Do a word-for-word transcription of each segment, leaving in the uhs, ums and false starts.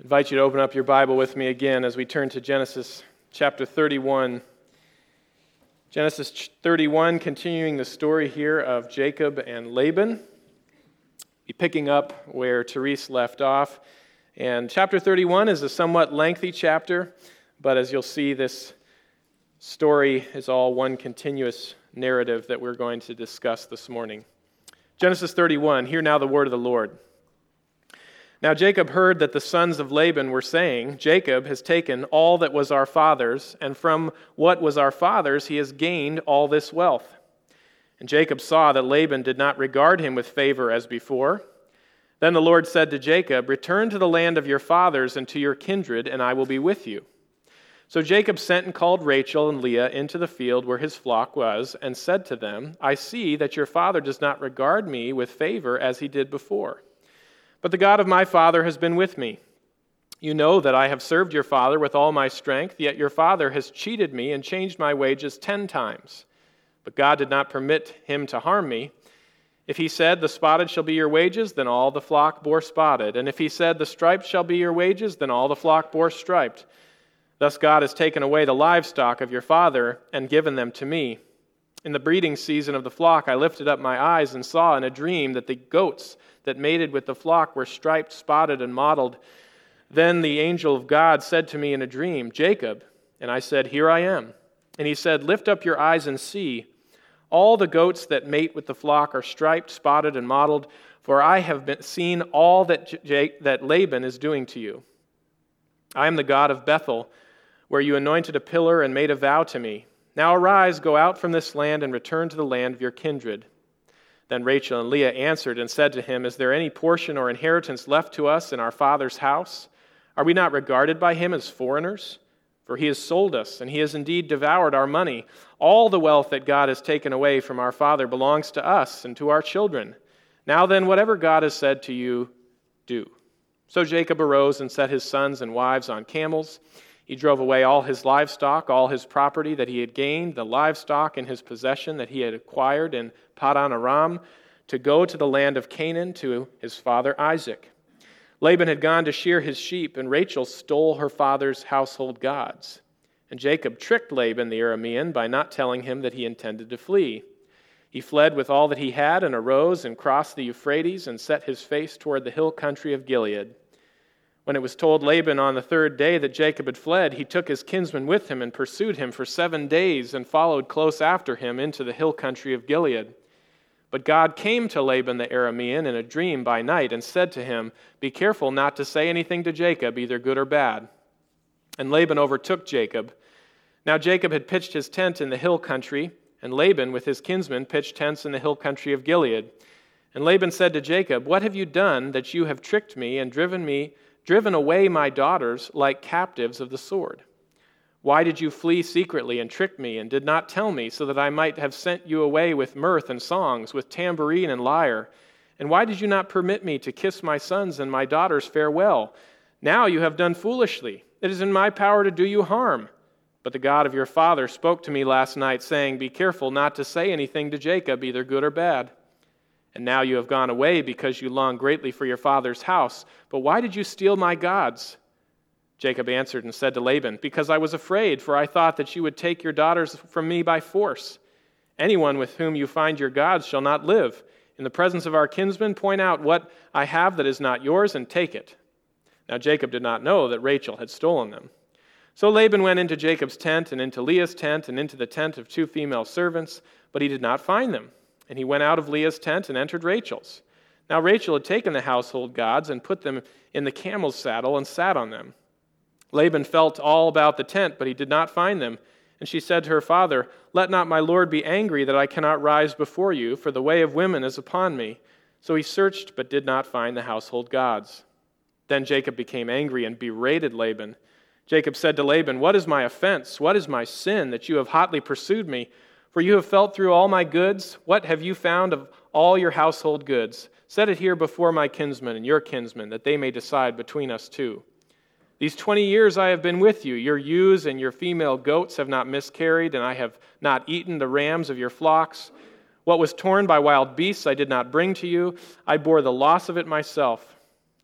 invite you to open up your Bible with me again as we turn to Genesis chapter thirty-one. Genesis thirty-one, continuing the story here of Jacob and Laban. Be picking up where Therese left off. And chapter thirty-one is a somewhat lengthy chapter, but as you'll see, this story is all one continuous narrative that we're going to discuss this morning. Genesis thirty-one, hear now the word of the Lord. Now Jacob heard that the sons of Laban were saying, Jacob has taken all that was our father's, and from what was our father's he has gained all this wealth. And Jacob saw that Laban did not regard him with favor as before. Then the Lord said to Jacob, Return to the land of your fathers and to your kindred, and I will be with you. So Jacob sent and called Rachel and Leah into the field where his flock was, and said to them, I see that your father does not regard me with favor as he did before. But the God of my father has been with me. You know that I have served your father with all my strength, yet your father has cheated me and changed my wages ten times. But God did not permit him to harm me. If he said, the spotted shall be your wages, then all the flock bore spotted. And if he said, the striped shall be your wages, then all the flock bore striped. Thus God has taken away the livestock of your father and given them to me. In the breeding season of the flock I lifted up my eyes and saw in a dream that the goats that mated with the flock were striped, spotted, and mottled. Then the angel of God said to me in a dream, Jacob. And I said, Here I am. And he said, Lift up your eyes and see. All the goats that mate with the flock are striped, spotted, and mottled, for I have been, seen all that, J- that Laban is doing to you. I am the God of Bethel, where you anointed a pillar and made a vow to me. Now arise, go out from this land and return to the land of your kindred. Then Rachel and Leah answered and said to him, Is there any portion or inheritance left to us in our father's house? Are we not regarded by him as foreigners? For he has sold us, and he has indeed devoured our money. All the wealth that God has taken away from our father belongs to us and to our children. Now then, whatever God has said to you, do. So Jacob arose and set his sons and wives on camels. He drove away all his livestock, all his property that he had gained, the livestock in his possession that he had acquired in Paddan Aram, to go to the land of Canaan to his father Isaac. Laban had gone to shear his sheep, and Rachel stole her father's household gods. And Jacob tricked Laban the Aramean by not telling him that he intended to flee. He fled with all that he had and arose and crossed the Euphrates and set his face toward the hill country of Gilead. When it was told Laban on the third day that Jacob had fled, he took his kinsman with him and pursued him for seven days and followed close after him into the hill country of Gilead. But God came to Laban the Aramean in a dream by night and said to him, Be careful not to say anything to Jacob, either good or bad. And Laban overtook Jacob. Now Jacob had pitched his tent in the hill country, and Laban with his kinsmen pitched tents in the hill country of Gilead. And Laban said to Jacob, What have you done that you have tricked me and driven me driven away my daughters like captives of the sword? Why did you flee secretly and trick me and did not tell me, so that I might have sent you away with mirth and songs, with tambourine and lyre? And why did you not permit me to kiss my sons and my daughters farewell? Now you have done foolishly. It is in my power to do you harm. But the God of your father spoke to me last night, saying, Be careful not to say anything to Jacob, either good or bad. And now you have gone away because you long greatly for your father's house. But why did you steal my gods? Jacob answered and said to Laban, Because I was afraid, for I thought that you would take your daughters from me by force. Anyone with whom you find your gods shall not live. In the presence of our kinsmen, point out what I have that is not yours and take it. Now Jacob did not know that Rachel had stolen them. So Laban went into Jacob's tent and into Leah's tent and into the tent of two female servants, but he did not find them. And he went out of Leah's tent and entered Rachel's. Now Rachel had taken the household gods and put them in the camel's saddle and sat on them. Laban felt all about the tent, but he did not find them. And she said to her father, Let not my lord be angry that I cannot rise before you, for the way of women is upon me. So he searched, but did not find the household gods. Then Jacob became angry and berated Laban. Jacob said to Laban, What is my offense? What is my sin that you have hotly pursued me? For you have felt through all my goods. What have you found of all your household goods? Set it here before my kinsmen and your kinsmen, that they may decide between us two. These twenty years I have been with you. Your ewes and your female goats have not miscarried, and I have not eaten the rams of your flocks. What was torn by wild beasts I did not bring to you. I bore the loss of it myself.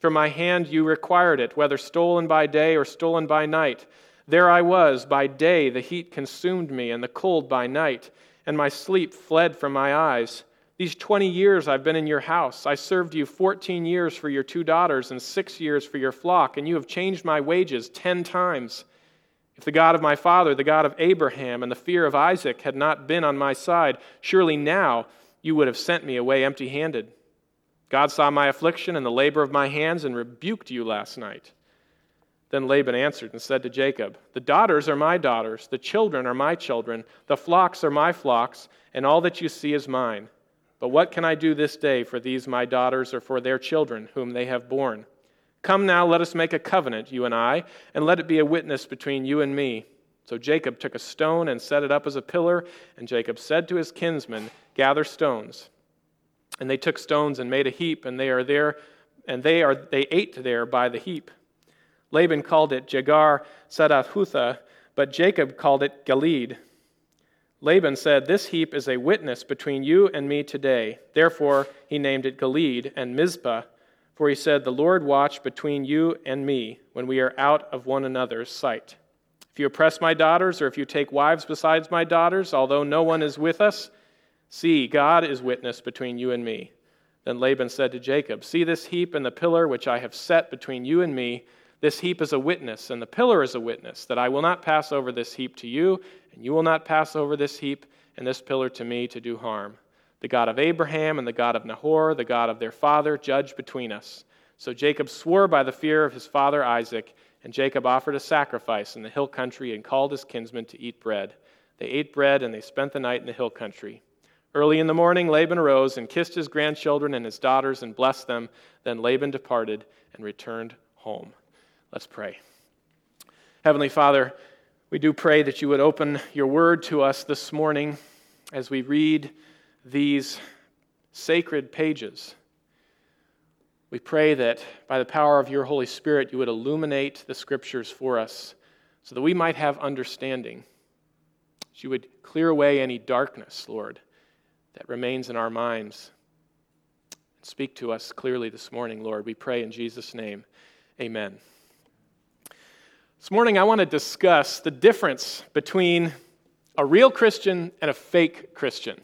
From my hand you required it, whether stolen by day or stolen by night. There I was, by day the heat consumed me, and the cold by night, and my sleep fled from my eyes. These twenty years I've been in your house. I served you fourteen years for your two daughters and six years for your flock, and you have changed my wages ten times. If the God of my father, the God of Abraham, and the fear of Isaac had not been on my side, surely now you would have sent me away empty-handed. God saw my affliction and the labor of my hands and rebuked you last night." Then Laban answered and said to Jacob, "The daughters are my daughters, the children are my children, the flocks are my flocks, and all that you see is mine. But what can I do this day for these my daughters or for their children, whom they have borne? Come now, let us make a covenant, you and I, and let it be a witness between you and me." So Jacob took a stone and set it up as a pillar, and Jacob said to his kinsmen, "Gather stones." And they took stones and made a heap, and they are there, and they are they ate there by the heap. Laban called it Jegar Sadathutha, but Jacob called it Gilead. Laban said, "This heap is a witness between you and me today." Therefore he named it Gilead and Mizpah, for he said, "The Lord watch between you and me when we are out of one another's sight. If you oppress my daughters, or if you take wives besides my daughters, although no one is with us, see, God is witness between you and me." Then Laban said to Jacob, "See this heap and the pillar which I have set between you and me. This heap is a witness, and the pillar is a witness, that I will not pass over this heap to you, and you will not pass over this heap and this pillar to me to do harm. The God of Abraham and the God of Nahor, the God of their father, judge between us." So Jacob swore by the fear of his father Isaac, and Jacob offered a sacrifice in the hill country and called his kinsmen to eat bread. They ate bread, and they spent the night in the hill country. Early in the morning, Laban arose and kissed his grandchildren and his daughters and blessed them. Then Laban departed and returned home. Let's pray. Heavenly Father, we do pray that you would open your word to us this morning as we read these sacred pages. We pray that by the power of your Holy Spirit, you would illuminate the scriptures for us so that we might have understanding. That you would clear away any darkness, Lord, that remains in our minds. Speak to us clearly this morning, Lord. We pray in Jesus' name. Amen. This morning I want to discuss the difference between a real Christian and a fake Christian.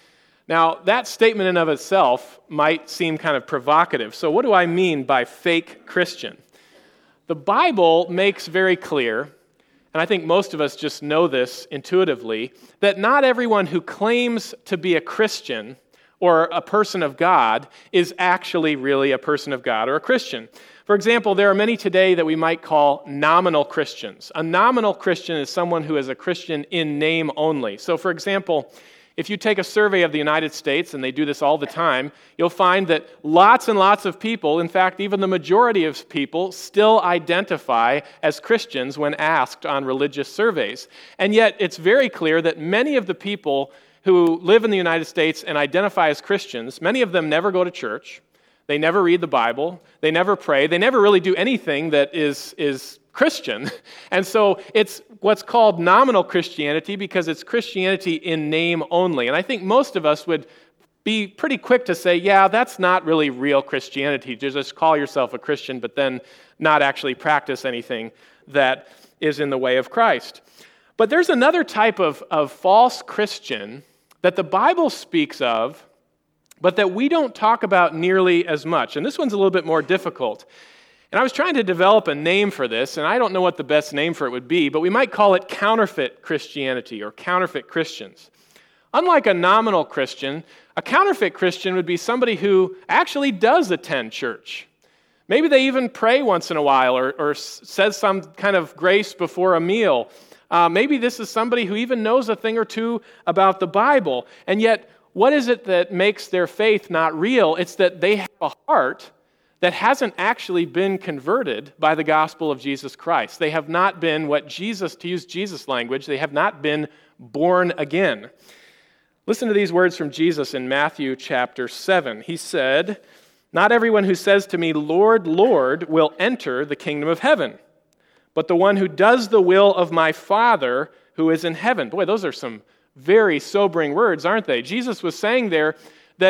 Now, that statement in of itself might seem kind of provocative. So what do I mean by fake Christian? The Bible makes very clear, and I think most of us just know this intuitively, that not everyone who claims to be a Christian or a person of God is actually really a person of God or a Christian. For example, there are many today that we might call nominal Christians. A nominal Christian is someone who is a Christian in name only. So, for example, if you take a survey of the United States, and they do this all the time, you'll find that lots and lots of people, in fact, even the majority of people, still identify as Christians when asked on religious surveys. And yet, it's very clear that many of the people who live in the United States and identify as Christians, many of them never go to church. They never read the Bible. They never pray. They never really do anything that is, is Christian. And so it's what's called nominal Christianity because it's Christianity in name only. And I think most of us would be pretty quick to say, yeah, that's not really real Christianity. To just call yourself a Christian, but then not actually practice anything that is in the way of Christ. But there's another type of, of false Christian that the Bible speaks of, but that we don't talk about nearly as much. And this one's a little bit more difficult. And I was trying to develop a name for this, and I don't know what the best name for it would be, but we might call it counterfeit Christianity or counterfeit Christians. Unlike a nominal Christian, a counterfeit Christian would be somebody who actually does attend church. Maybe they even pray once in a while or, or says some kind of grace before a meal. Uh, maybe this is somebody who even knows a thing or two about the Bible, and yet what is it that makes their faith not real? It's that they have a heart that hasn't actually been converted by the gospel of Jesus Christ. They have not been what Jesus, to use Jesus' language, they have not been born again. Listen to these words from Jesus in Matthew chapter seven. He said, "Not everyone who says to me, 'Lord, Lord,' will enter the kingdom of heaven, but the one who does the will of my Father who is in heaven." Boy, those are some very sobering words, aren't they? Jesus was saying there that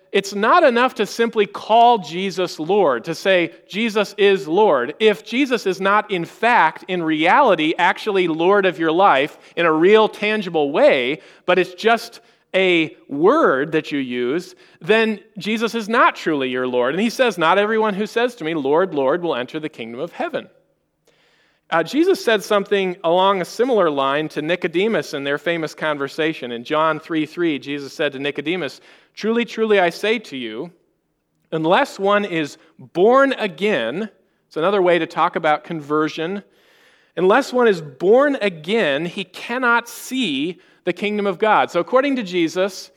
it's not enough to simply call Jesus Lord, to say Jesus is Lord. If Jesus is not in fact, in reality, actually Lord of your life in a real, tangible way, but it's just a word that you use, then Jesus is not truly your Lord. And he says, not everyone who says to me, Lord, Lord, will enter the kingdom of heaven. Uh, Jesus said something along a similar line to Nicodemus in their famous conversation. In John three three, Jesus said to Nicodemus, truly, truly, I say to you, unless one is born again, it's another way to talk about conversion, unless one is born again, he cannot see the kingdom of God. So according to Jesus,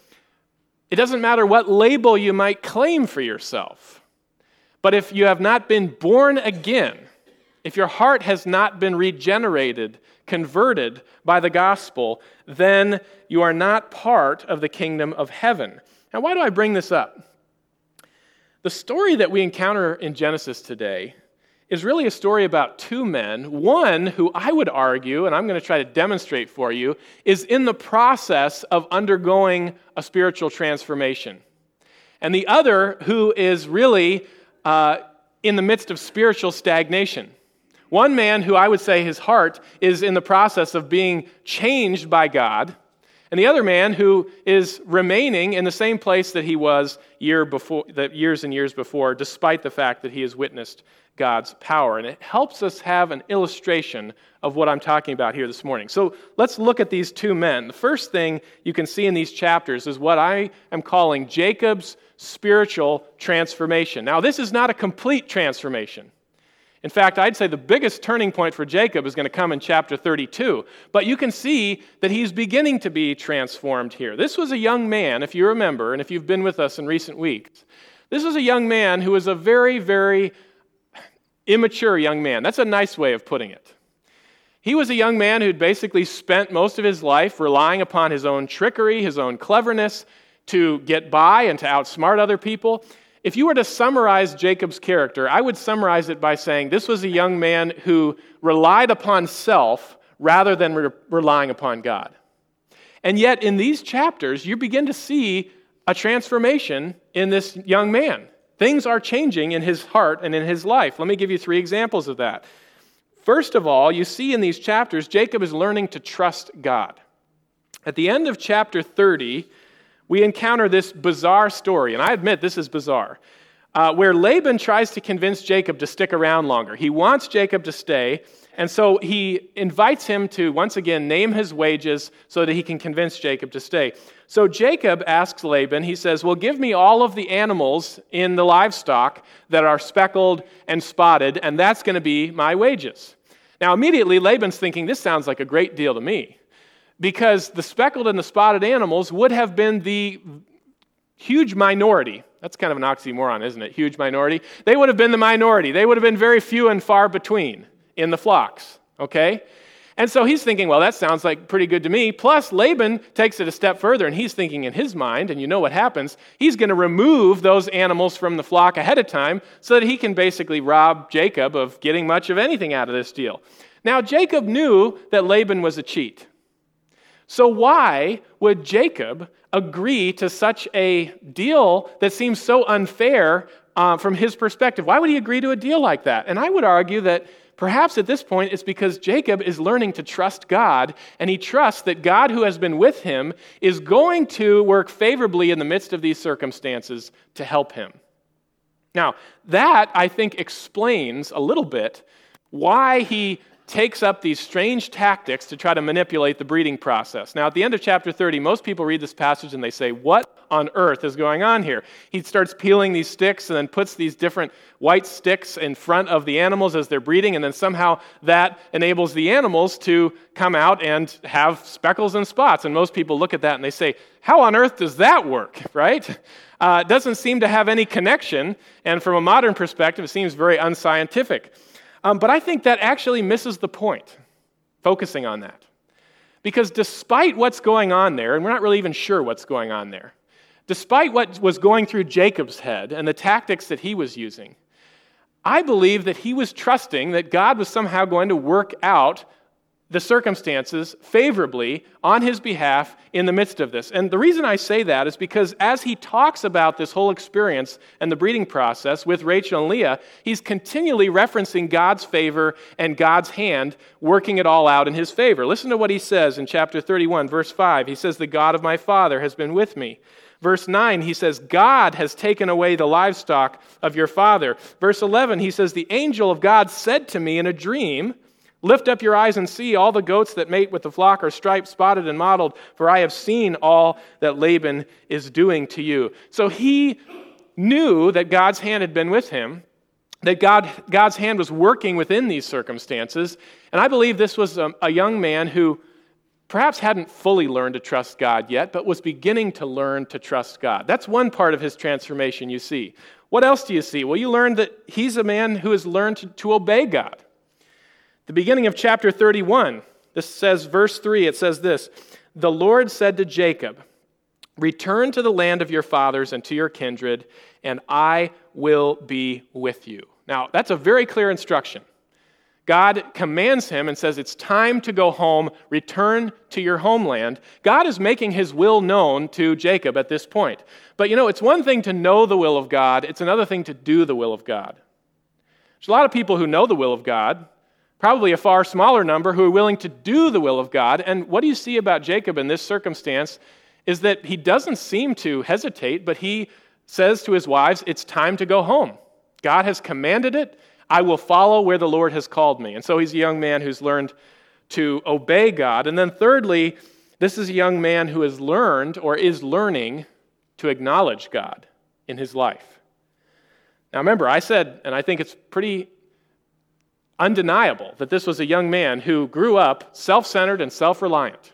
it doesn't matter what label you might claim for yourself, but if you have not been born again, if your heart has not been regenerated, converted by the gospel, then you are not part of the kingdom of heaven. Now, why do I bring this up? The story that we encounter in Genesis today is really a story about two men. One who I would argue, and I'm going to try to demonstrate for you, is in the process of undergoing a spiritual transformation. And the other who is really uh, in the midst of spiritual stagnation. One man who I would say his heart is in the process of being changed by God, and the other man who is remaining in the same place that he was year before, that years and years before, despite the fact that he has witnessed God's power. And it helps us have an illustration of what I'm talking about here this morning. So let's look at these two men. The first thing you can see in these chapters is what I am calling Jacob's spiritual transformation. Now, this is not a complete transformation. In fact, I'd say the biggest turning point for Jacob is going to come in chapter thirty-two. But you can see that he's beginning to be transformed here. This was a young man, if you remember, and if you've been with us in recent weeks, this was a young man who was a very, very immature young man. That's a nice way of putting it. He was a young man who'd basically spent most of his life relying upon his own trickery, his own cleverness to get by and to outsmart other people. If you were to summarize Jacob's character, I would summarize it by saying this was a young man who relied upon self rather than re- relying upon God. And yet in these chapters, you begin to see a transformation in this young man. Things are changing in his heart and in his life. Let me give you three examples of that. First of all, you see in these chapters, Jacob is learning to trust God. At the end of chapter thirty, we encounter this bizarre story, and I admit this is bizarre, uh, where Laban tries to convince Jacob to stick around longer. He wants Jacob to stay, and so he invites him to, once again, name his wages so that he can convince Jacob to stay. So Jacob asks Laban, he says, well, give me all of the animals in the livestock that are speckled and spotted, and that's going to be my wages. Now, immediately, Laban's thinking, this sounds like a great deal to me, because the speckled and the spotted animals would have been the huge minority. That's kind of an oxymoron, isn't it? Huge minority. They would have been the minority. They would have been very few and far between in the flocks, okay? And so he's thinking, well, that sounds like pretty good to me. Plus, Laban takes it a step further, and he's thinking in his mind, and you know what happens, he's going to remove those animals from the flock ahead of time so that he can basically rob Jacob of getting much of anything out of this deal. Now, Jacob knew that Laban was a cheat. So why would Jacob agree to such a deal that seems so unfair uh, from his perspective? Why would he agree to a deal like that? And I would argue that perhaps at this point it's because Jacob is learning to trust God, and he trusts that God who has been with him is going to work favorably in the midst of these circumstances to help him. Now, that, I think, explains a little bit why he takes up these strange tactics to try to manipulate the breeding process. Now, at the end of chapter thirty, most people read this passage and they say, what on earth is going on here? He starts peeling these sticks and then puts these different white sticks in front of the animals as they're breeding, and then somehow that enables the animals to come out and have speckles and spots. And most people look at that and they say, how on earth does that work, right? Uh, it doesn't seem to have any connection, and from a modern perspective, it seems very unscientific. Um, but I think that actually misses the point, focusing on that. Because despite what's going on there, and we're not really even sure what's going on there, despite what was going through Jacob's head and the tactics that he was using, I believe that he was trusting that God was somehow going to work out the circumstances favorably on his behalf in the midst of this. And the reason I say that is because as he talks about this whole experience and the breeding process with Rachel and Leah, he's continually referencing God's favor and God's hand working it all out in his favor. Listen to what he says in chapter thirty-one, verse five. He says, "The God of my father has been with me." Verse nine, he says, "God has taken away the livestock of your father." Verse eleven, he says, "The angel of God said to me in a dream, 'Lift up your eyes and see, all the goats that mate with the flock are striped, spotted, and mottled, for I have seen all that Laban is doing to you.'" So he knew that God's hand had been with him, that God, God's hand was working within these circumstances, and I believe this was a, a young man who perhaps hadn't fully learned to trust God yet, but was beginning to learn to trust God. That's one part of his transformation you see. What else do you see? Well, you learn that he's a man who has learned to, to obey God. The beginning of chapter thirty-one, this says, verse three, it says this, "The Lord said to Jacob, 'Return to the land of your fathers and to your kindred, and I will be with you.'" Now, that's a very clear instruction. God commands him and says, it's time to go home, return to your homeland. God is making his will known to Jacob at this point. But you know, it's one thing to know the will of God, it's another thing to do the will of God. There's a lot of people who know the will of God, probably a far smaller number who are willing to do the will of God. And what do you see about Jacob in this circumstance is that he doesn't seem to hesitate, but he says to his wives, it's time to go home. God has commanded it. I will follow where the Lord has called me. And so he's a young man who's learned to obey God. And then thirdly, this is a young man who has learned or is learning to acknowledge God in his life. Now remember, I said, and I think it's pretty undeniable that this was a young man who grew up self-centered and self-reliant.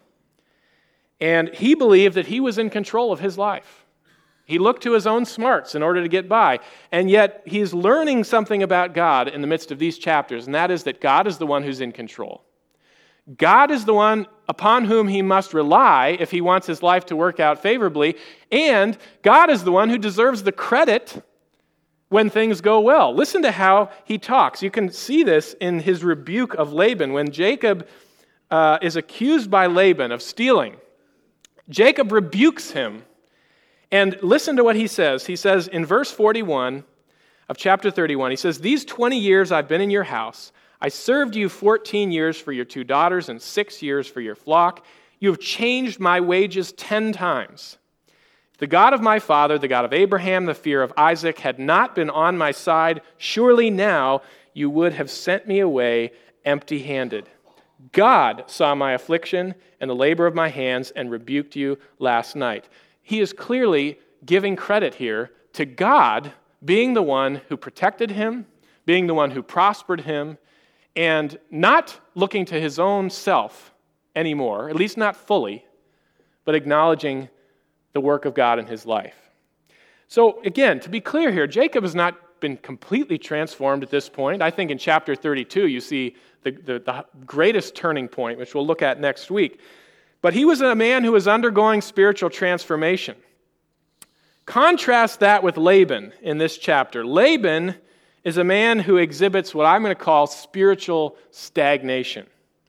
And he believed that he was in control of his life. He looked to his own smarts in order to get by. And yet he's learning something about God in the midst of these chapters, and that is that God is the one who's in control. God is the one upon whom he must rely if he wants his life to work out favorably, and God is the one who deserves the credit when things go well. Listen to how he talks. You can see this in his rebuke of Laban. When Jacob uh, is accused by Laban of stealing, Jacob rebukes him. And listen to what he says. He says in verse forty-one of chapter thirty-one, he says, "These twenty years I've been in your house. I served you fourteen years for your two daughters and six years for your flock. You have changed my wages ten times. The God of my father, the God of Abraham, the fear of Isaac, had not been on my side. Surely now you would have sent me away empty-handed. God saw my affliction and the labor of my hands and rebuked you last night." He is clearly giving credit here to God being the one who protected him, being the one who prospered him, and not looking to his own self anymore, at least not fully, but acknowledging the work of God in his life. So again, to be clear here, Jacob has not been completely transformed at this point. I think in chapter thirty-two you see the, the, the greatest turning point, which we'll look at next week. But he was a man who was undergoing spiritual transformation. Contrast that with Laban in this chapter. Laban is a man who exhibits what I'm going to call spiritual stagnation.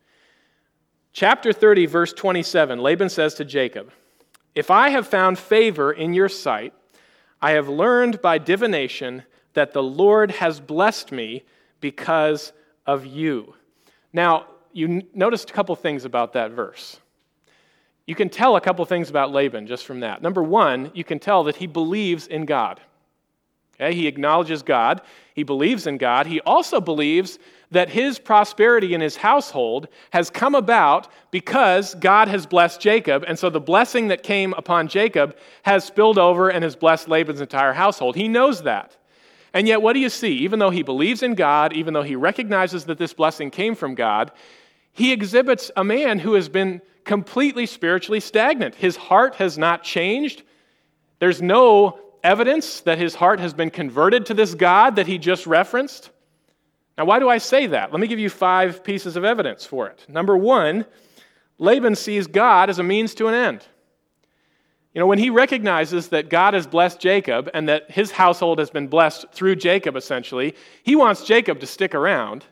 Chapter thirty, verse twenty-seven, Laban says to Jacob, "If I have found favor in your sight, I have learned by divination that the Lord has blessed me because of you." Now, you noticed a couple things about that verse. You can tell a couple things about Laban just from that. Number one, you can tell that he believes in God. Okay? He acknowledges God. He believes in God. He also believes that his prosperity in his household has come about because God has blessed Jacob, and so the blessing that came upon Jacob has spilled over and has blessed Laban's entire household. He knows that. And yet, what do you see? Even though he believes in God, even though he recognizes that this blessing came from God, he exhibits a man who has been completely spiritually stagnant. His heart has not changed. There's no evidence that his heart has been converted to this God that he just referenced. Now, why do I say that? Let me give you five pieces of evidence for it. Number one, Laban sees God as a means to an end. You know, when he recognizes that God has blessed Jacob and that his household has been blessed through Jacob, essentially, he wants Jacob to stick around.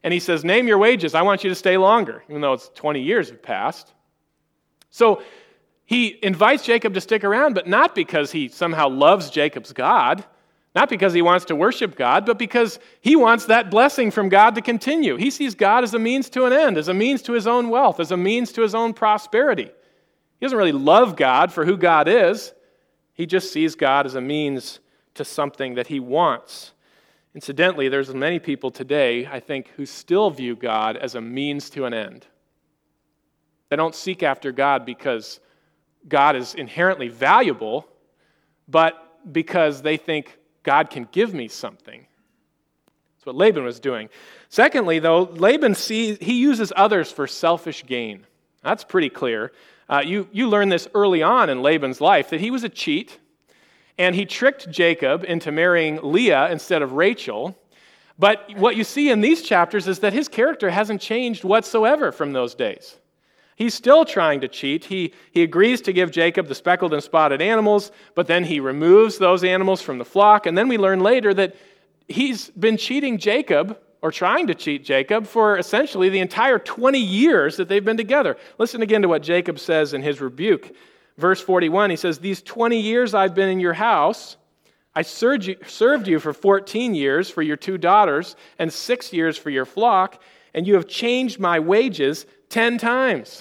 and he says, name your wages, I want you to stay longer, even though it's twenty years have passed. So he invites Jacob to stick around, but not because he somehow loves Jacob's God, not because he wants to worship God, but because he wants that blessing from God to continue. He sees God as a means to an end, as a means to his own wealth, as a means to his own prosperity. He doesn't really love God for who God is. He just sees God as a means to something that he wants. Incidentally, there's many people today, I think, who still view God as a means to an end. They don't seek after God because God is inherently valuable, but because they think God can give me something. That's what Laban was doing. Secondly, though, Laban sees, he uses others for selfish gain. That's pretty clear. Uh, you, you learn this early on in Laban's life, that he was a cheat, and he tricked Jacob into marrying Leah instead of Rachel. But what you see in these chapters is that his character hasn't changed whatsoever from those days. He's still trying to cheat. He, he agrees to give Jacob the speckled and spotted animals, but then he removes those animals from the flock. And then we learn later that he's been cheating Jacob, or trying to cheat Jacob, for essentially the entire twenty years that they've been together. Listen again to what Jacob says in his rebuke. Verse forty-one, he says, these twenty years I've been in your house, I served you, served you for fourteen years for your two daughters and six years for your flock, and you have changed my wages ten times.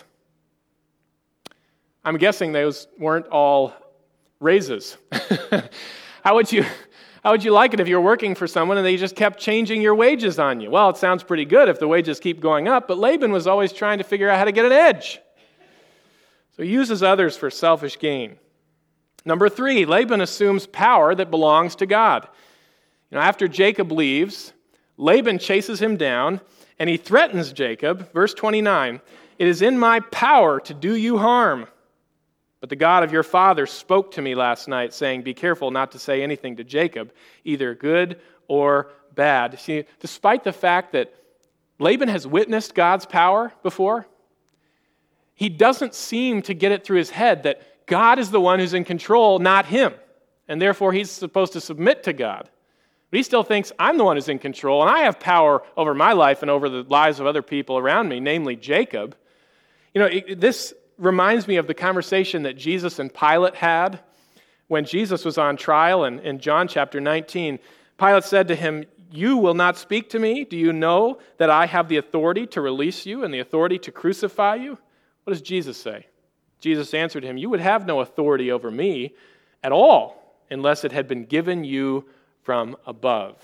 I'm guessing those weren't all raises. How would you, how would you like it if you were working for someone and they just kept changing your wages on you? Well, it sounds pretty good if the wages keep going up, but Laban was always trying to figure out how to get an edge. So he uses others for selfish gain. Number three, Laban assumes power that belongs to God. You know, after Jacob leaves, Laban chases him down, and he threatens Jacob. Verse twenty-nine, it is in my power to do you harm. But the God of your father spoke to me last night, saying, be careful not to say anything to Jacob, either good or bad. See, despite the fact that Laban has witnessed God's power before, he doesn't seem to get it through his head that God is the one who's in control, not him. And therefore, he's supposed to submit to God. But he still thinks, I'm the one who's in control, and I have power over my life and over the lives of other people around me, namely Jacob. You know, it, this reminds me of the conversation that Jesus and Pilate had when Jesus was on trial in, in John chapter nineteen. Pilate said to him, you will not speak to me? Do you know that I have the authority to release you and the authority to crucify you? What does Jesus say? Jesus answered him, you would have no authority over me at all unless it had been given you from above.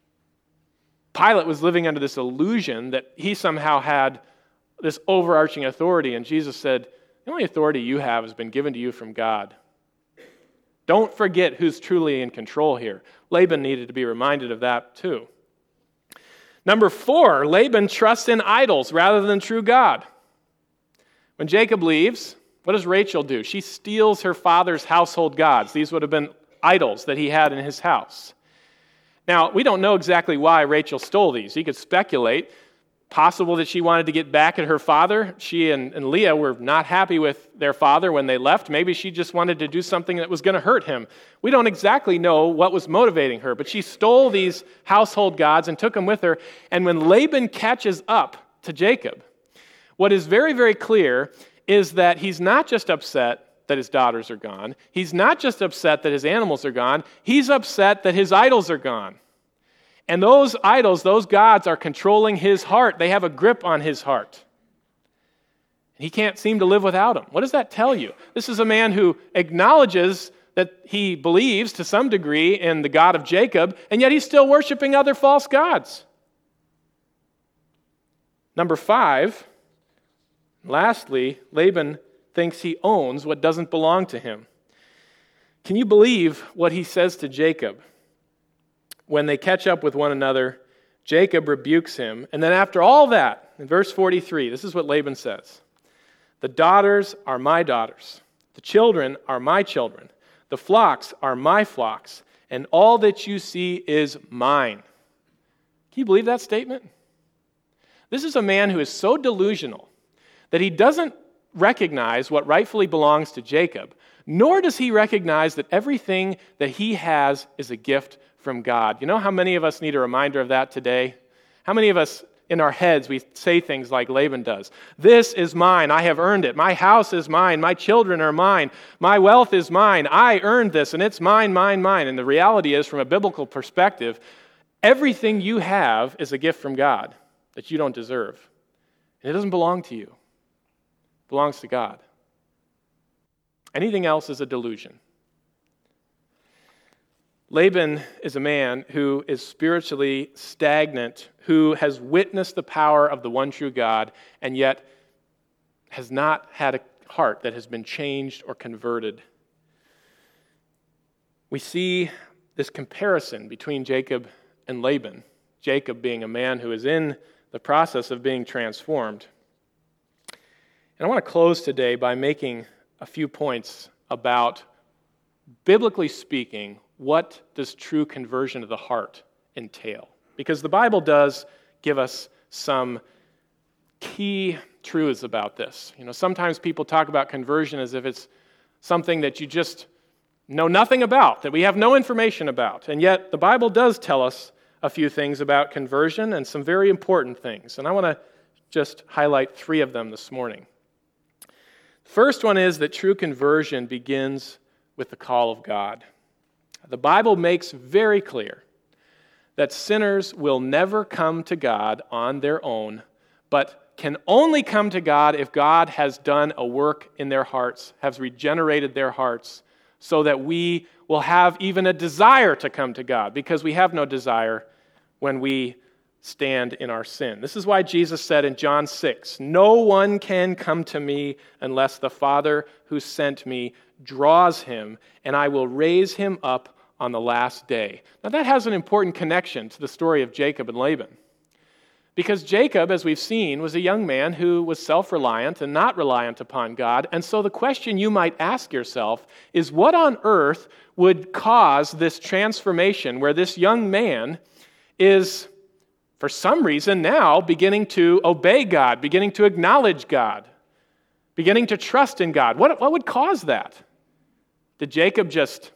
Pilate was living under this illusion that he somehow had this overarching authority, and Jesus said, the only authority you have has been given to you from God. Don't forget who's truly in control here. Laban needed to be reminded of that too. Number four, Laban trusts in idols rather than true God. When Jacob leaves, what does Rachel do? She steals her father's household gods. These would have been idols that he had in his house. Now, we don't know exactly why Rachel stole these. You could speculate. Possible that she wanted to get back at her father. She and, and Leah were not happy with their father when they left. Maybe she just wanted to do something that was going to hurt him. We don't exactly know what was motivating her, but she stole these household gods and took them with her. And when Laban catches up to Jacob, what is very, very clear is that he's not just upset that his daughters are gone. He's not just upset that his animals are gone. He's upset that his idols are gone. And those idols, those gods, are controlling his heart. They have a grip on his heart. He can't seem to live without them. What does that tell you? This is a man who acknowledges that he believes to some degree in the God of Jacob, and yet he's still worshiping other false gods. Number five, lastly, Laban thinks he owns what doesn't belong to him. Can you believe what he says to Jacob? When they catch up with one another, Jacob rebukes him. And then after all that, in verse forty-three, this is what Laban says. The daughters are my daughters. The children are my children. The flocks are my flocks. And all that you see is mine. Can you believe that statement? This is a man who is so delusional that he doesn't recognize what rightfully belongs to Jacob, nor does he recognize that everything that he has is a gift from God. You know how many of us need a reminder of that today? How many of us in our heads, we say things like Laban does. This is mine. I have earned it. My house is mine. My children are mine. My wealth is mine. I earned this, and it's mine, mine, mine. And the reality is, from a biblical perspective, everything you have is a gift from God that you don't deserve. And it doesn't belong to you. It belongs to God. Anything else is a delusion. Laban is a man who is spiritually stagnant, who has witnessed the power of the one true God, and yet has not had a heart that has been changed or converted. We see this comparison between Jacob and Laban, Jacob being a man who is in the process of being transformed. And I want to close today by making a few points about, biblically speaking, what does true conversion of the heart entail? Because the Bible does give us some key truths about this. You know, sometimes people talk about conversion as if it's something that you just know nothing about, that we have no information about. And yet the Bible does tell us a few things about conversion and some very important things. And I want to just highlight three of them this morning. First one is that true conversion begins with the call of God. The Bible makes very clear that sinners will never come to God on their own, but can only come to God if God has done a work in their hearts, has regenerated their hearts, so that we will have even a desire to come to God, because we have no desire when we stand in our sin. This is why Jesus said in John six, "No one can come to me unless the Father who sent me draws him, and I will raise him up on the last day." Now that has an important connection to the story of Jacob and Laban. Because Jacob, as we've seen, was a young man who was self-reliant and not reliant upon God. And so the question you might ask yourself is, what on earth would cause this transformation where this young man is, for some reason now, beginning to obey God, beginning to acknowledge God, beginning to trust in God? What, what would cause that? Did Jacob just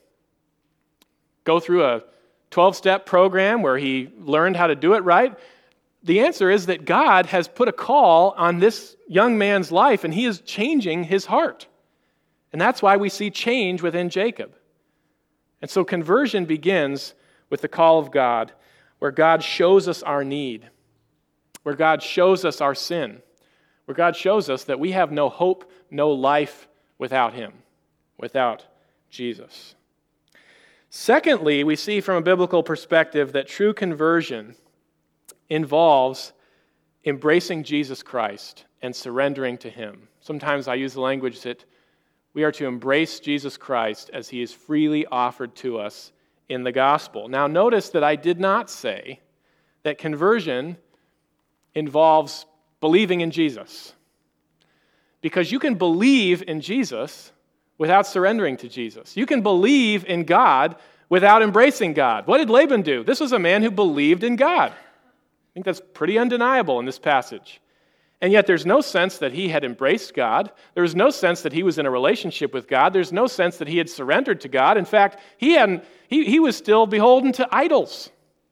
go through a twelve-step program where he learned how to do it right? The answer is that God has put a call on this young man's life, and he is changing his heart. And that's why we see change within Jacob. And so conversion begins with the call of God, where God shows us our need, where God shows us our sin, where God shows us that we have no hope, no life without him, without Jesus. Secondly, we see from a biblical perspective that true conversion involves embracing Jesus Christ and surrendering to him. Sometimes I use the language that we are to embrace Jesus Christ as he is freely offered to us in the gospel. Now notice that I did not say that conversion involves believing in Jesus. Because you can believe in Jesus without surrendering to Jesus. You can believe in God without embracing God. What did Laban do? This was a man who believed in God. I think that's pretty undeniable in this passage. And yet there's no sense that he had embraced God. There's no sense that he was in a relationship with God. There's no sense that he had surrendered to God. In fact, he hadn't. He, he was still beholden to idols.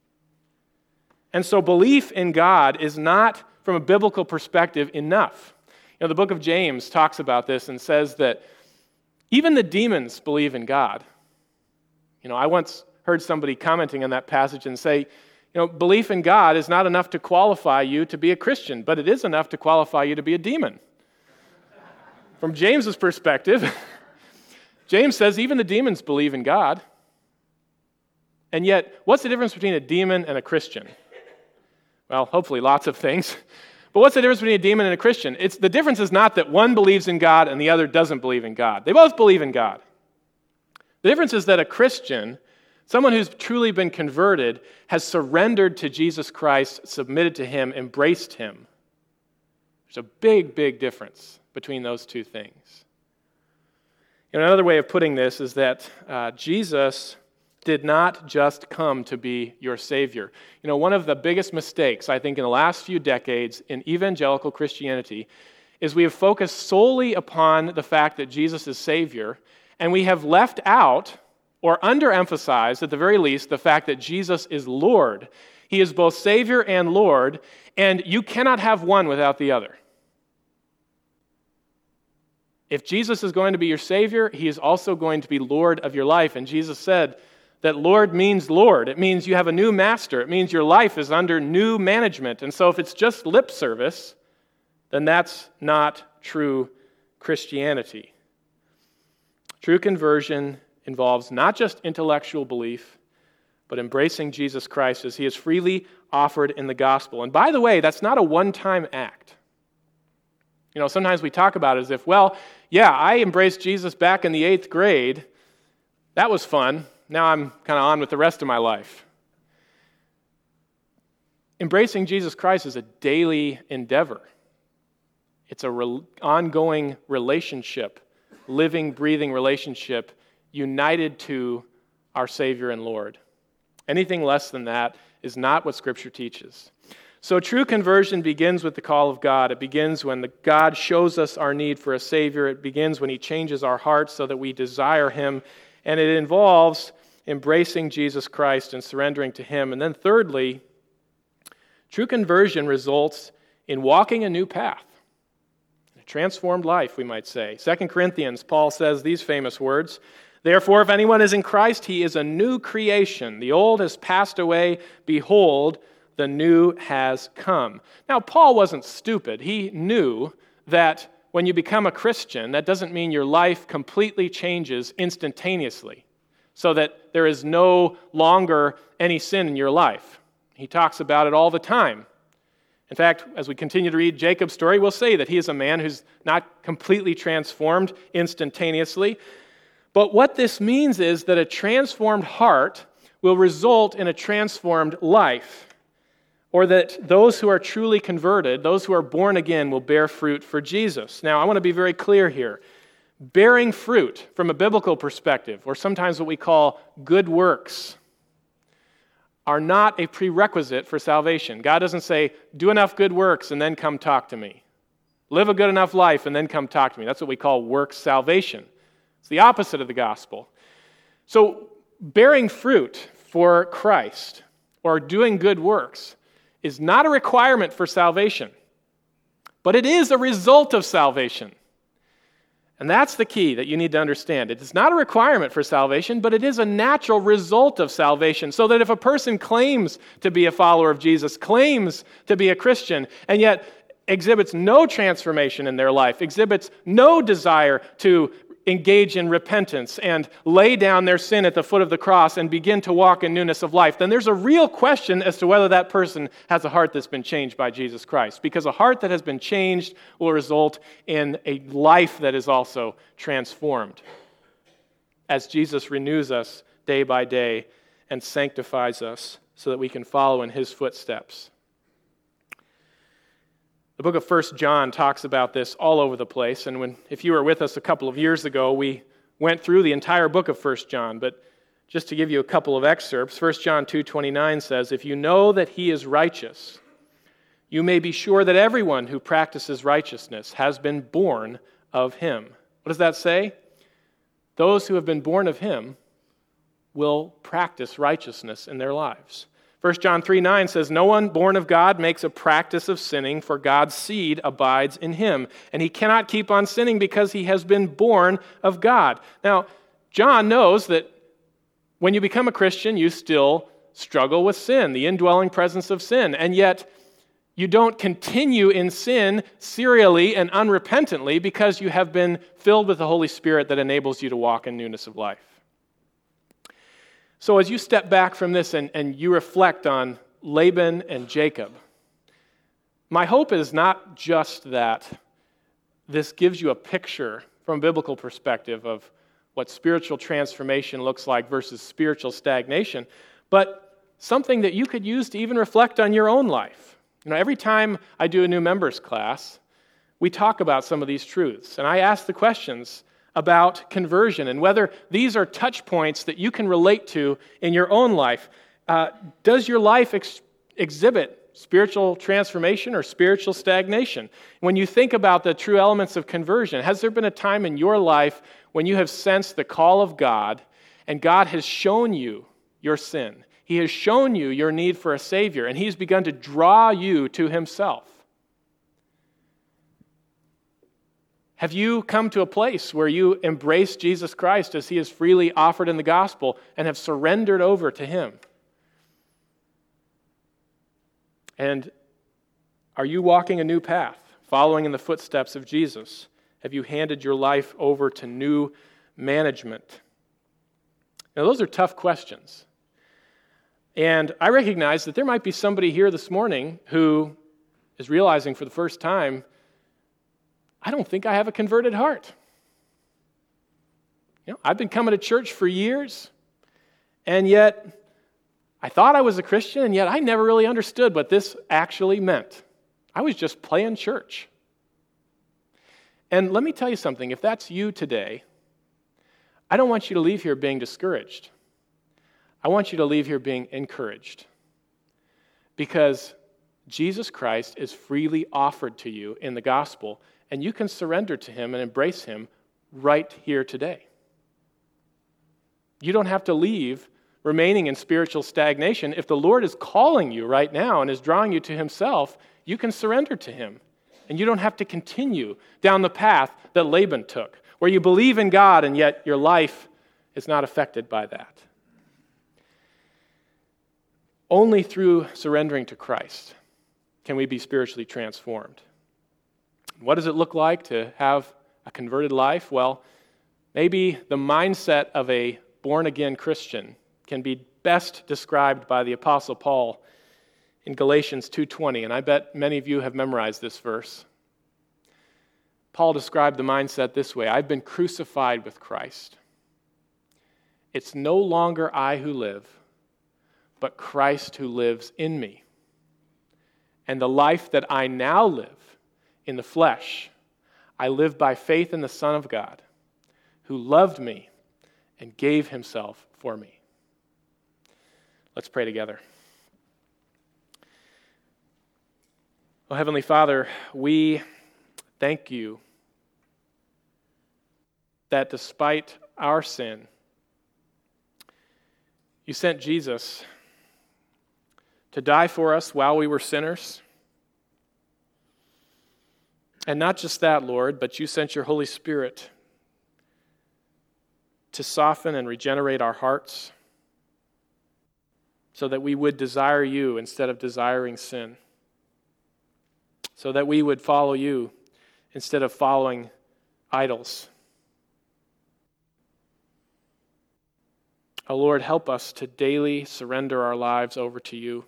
And so belief in God is not, from a biblical perspective, enough. You know, the book of James talks about this and says that even the demons believe in God. You know, I once heard somebody commenting on that passage and say, you know, belief in God is not enough to qualify you to be a Christian, but it is enough to qualify you to be a demon. From James's perspective, James says even the demons believe in God. And yet, what's the difference between a demon and a Christian? Well, hopefully lots of things. But what's the difference between a demon and a Christian? It's the difference is not that one believes in God and the other doesn't believe in God. They both believe in God. The difference is that a Christian, someone who's truly been converted, has surrendered to Jesus Christ, submitted to him, embraced him. There's a big, big difference between those two things. You know, another way of putting this is that uh, Jesus did not just come to be your Savior. You know, one of the biggest mistakes, I think, in the last few decades in evangelical Christianity is we have focused solely upon the fact that Jesus is Savior, and we have left out or underemphasized, at the very least, the fact that Jesus is Lord. He He is both Savior and Lord, and you cannot have one without the other. If Jesus is going to be your Savior, He is also going to be Lord of your life. And Jesus said that Lord means Lord. It means you have a new master. It means your life is under new management. And so if it's just lip service, then that's not true Christianity. True conversion involves not just intellectual belief, but embracing Jesus Christ as He is freely offered in the gospel. And by the way, that's not a one-time act. You know, sometimes we talk about it as if, well, yeah, I embraced Jesus back in the eighth grade. That was fun. Now I'm kind of on with the rest of my life. Embracing Jesus Christ is a daily endeavor. It's an re- ongoing relationship, living, breathing relationship, united to our Savior and Lord. Anything less than that is not what Scripture teaches. So true conversion begins with the call of God. It begins when the God shows us our need for a Savior. It begins when He changes our hearts so that we desire Him. And it involves embracing Jesus Christ and surrendering to Him. And then thirdly, true conversion results in walking a new path. A transformed life, we might say. Second Corinthians, Paul says these famous words, "Therefore, if anyone is in Christ, he is a new creation. The old has passed away. Behold, the new has come." Now, Paul wasn't stupid. He knew that when you become a Christian, that doesn't mean your life completely changes instantaneously, so that there is no longer any sin in your life. He talks about it all the time. In fact, as we continue to read Jacob's story, we'll say that he is a man who's not completely transformed instantaneously. But what this means is that a transformed heart will result in a transformed life, or that those who are truly converted, those who are born again, will bear fruit for Jesus. Now, I want to be very clear here. Bearing fruit from a biblical perspective, or sometimes what we call good works, are not a prerequisite for salvation. God doesn't say, do enough good works and then come talk to me. Live a good enough life and then come talk to me. That's what we call works salvation. It's the opposite of the gospel. So bearing fruit for Christ or doing good works is not a requirement for salvation, but it is a result of salvation. And that's the key that you need to understand. It is not a requirement for salvation, but it is a natural result of salvation. So that if a person claims to be a follower of Jesus, claims to be a Christian, and yet exhibits no transformation in their life, exhibits no desire to engage in repentance and lay down their sin at the foot of the cross and begin to walk in newness of life, then there's a real question as to whether that person has a heart that's been changed by Jesus Christ. Because a heart that has been changed will result in a life that is also transformed as Jesus renews us day by day and sanctifies us so that we can follow in His footsteps. The book of First John talks about this all over the place, and when, if you were with us a couple of years ago, we went through the entire book of First John, but just to give you a couple of excerpts, First John two twenty-nine says, "If you know that He is righteous, you may be sure that everyone who practices righteousness has been born of Him." What does that say? Those who have been born of Him will practice righteousness in their lives. First John three nine says, "No one born of God makes a practice of sinning, for God's seed abides in him, and he cannot keep on sinning because he has been born of God." Now, John knows that when you become a Christian, you still struggle with sin, the indwelling presence of sin, and yet you don't continue in sin serially and unrepentantly because you have been filled with the Holy Spirit that enables you to walk in newness of life. So as you step back from this and, and you reflect on Laban and Jacob, my hope is not just that this gives you a picture from a biblical perspective of what spiritual transformation looks like versus spiritual stagnation, but something that you could use to even reflect on your own life. You know, every time I do a new members class, we talk about some of these truths, and I ask the questions about conversion and whether these are touch points that you can relate to in your own life. Uh, does your life ex- exhibit spiritual transformation or spiritual stagnation? When you think about the true elements of conversion, has there been a time in your life when you have sensed the call of God and God has shown you your sin? He has shown you your need for a Savior, and He's begun to draw you to Himself. Have you come to a place where you embrace Jesus Christ as He is freely offered in the gospel and have surrendered over to Him? And are you walking a new path, following in the footsteps of Jesus? Have you handed your life over to new management? Now, those are tough questions. And I recognize that there might be somebody here this morning who is realizing for the first time, I don't think I have a converted heart. You know, I've been coming to church for years, and yet I thought I was a Christian, and yet I never really understood what this actually meant. I was just playing church. And let me tell you something, if that's you today, I don't want you to leave here being discouraged. I want you to leave here being encouraged. Because Jesus Christ is freely offered to you in the gospel, and you can surrender to Him and embrace Him right here today. You don't have to leave remaining in spiritual stagnation. If the Lord is calling you right now and is drawing you to Himself, you can surrender to Him. And you don't have to continue down the path that Laban took, where you believe in God and yet your life is not affected by that. Only through surrendering to Christ can we be spiritually transformed. What does it look like to have a converted life? Well, maybe the mindset of a born-again Christian can be best described by the Apostle Paul in Galatians two twenty, and I bet many of you have memorized this verse. Paul described the mindset this way: I've been crucified with Christ. It's no longer I who live, but Christ who lives in me. And the life that I now live in the flesh, I live by faith in the Son of God, who loved me and gave Himself for me. Let's pray together. Oh, Heavenly Father, we thank You that despite our sin, You sent Jesus to die for us while we were sinners. And not just that, Lord, but You sent Your Holy Spirit to soften and regenerate our hearts so that we would desire You instead of desiring sin, so that we would follow You instead of following idols. Oh Lord, help us to daily surrender our lives over to You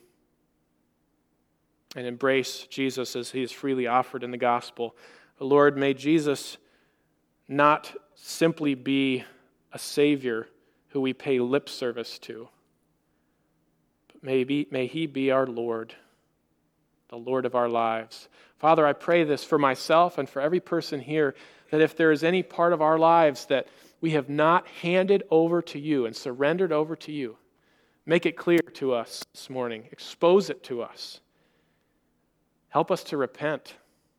and embrace Jesus as He is freely offered in the gospel. Oh Lord, may Jesus not simply be a Savior who we pay lip service to, but may, be, may He be our Lord, the Lord of our lives. Father, I pray this for myself and for every person here, that if there is any part of our lives that we have not handed over to You and surrendered over to You, make it clear to us this morning. Expose it to us. Help us to repent.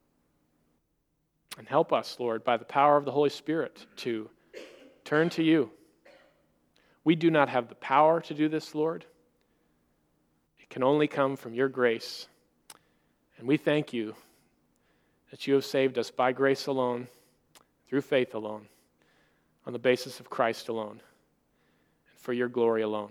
And help us, Lord, by the power of the Holy Spirit, to turn to You. We do not have the power to do this, Lord. It can only come from Your grace. And we thank You that You have saved us by grace alone, through faith alone, on the basis of Christ alone, and for Your glory alone.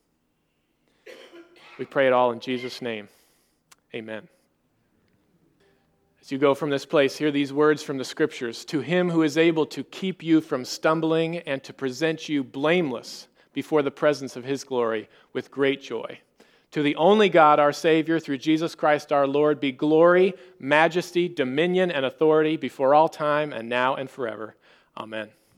We pray it all in Jesus' name. Amen. As you go from this place, hear these words from the Scriptures. To Him who is able to keep you from stumbling and to present you blameless before the presence of His glory with great joy. To the only God, our Savior, through Jesus Christ our Lord, be glory, majesty, dominion, and authority before all time and now and forever. Amen.